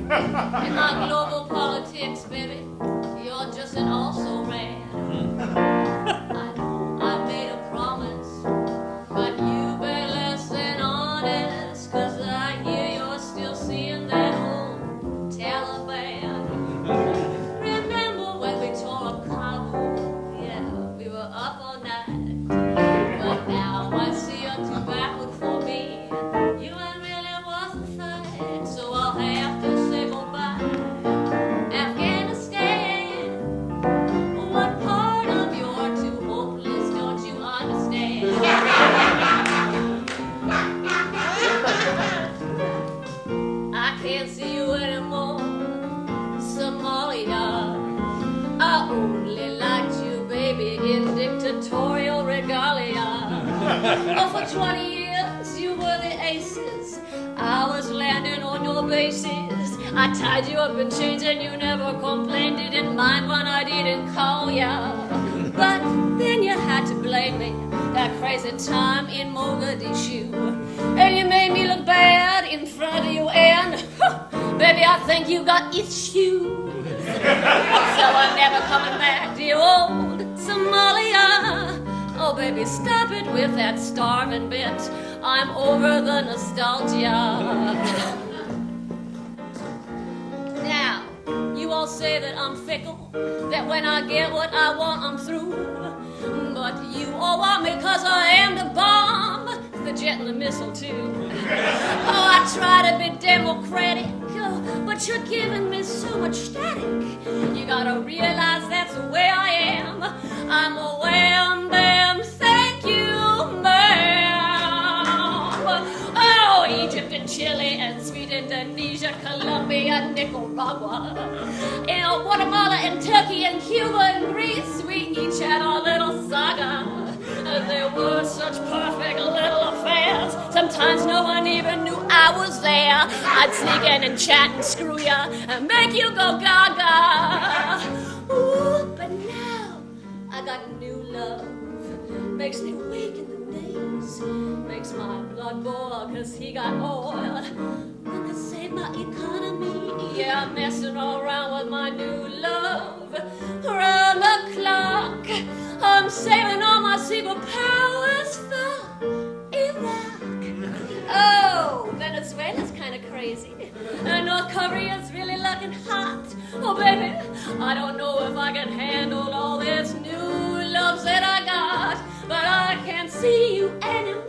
In my global politics, baby, you're just an also-ran. I made a promise, but you bet less than honest, 'cause I hear you're still seeing that old Taliban. Remember when we tore up Kabul? Yeah, we were up all night. But now I see you're too backward for me. You ain't really worth a fight, so I'll have to say goodbye. Afghanistan, what part of you're too hopeless don't you understand? I can't see you anymore, Somalia. I only liked you, baby, in dictatorial regalia. Oh, for 20 years you were the aces. I was landing on your bases. I tied you up in chains and you never complained. Didn't mind when I didn't call ya. But then you had to blame me that crazy time in Mogadishu. And you made me look bad in front of you. And baby, I think you got issues. So I'm never coming back to your old Somalia. Oh, baby, stop it with that starving bit. I'm over the nostalgia. Now, you all say that I'm fickle, that when I get what I want, I'm through. But you all want me 'cause I am the bomb, the jet and the missile, too. Oh, I try to be democratic, but you're giving me so much static. You gotta realize that's the way I am. I'm a wham bam, thank you, ma'am. Oh, Egypt and Chile and sweet Indonesia, Colombia, Nicaragua, Guatemala and Turkey and Cuba and Greece. We each had our little saga. They were such perfect little affairs. Sometimes no one even knew I was there. I'd sneak in and chat and screw ya and make you go gaga. Ooh, but now I got new love. Makes me weak in the knees. Makes my blood boil 'cause he got oil. Gonna save my economy. Yeah, I'm messing all around with my new love. Round the clock, I'm saving all my secret powers for Iraq. Oh, Venezuela's kind of crazy. And North Korea's really looking hot. Oh, baby, I don't know if I can handle all this new love that I got. But I can't see you anymore.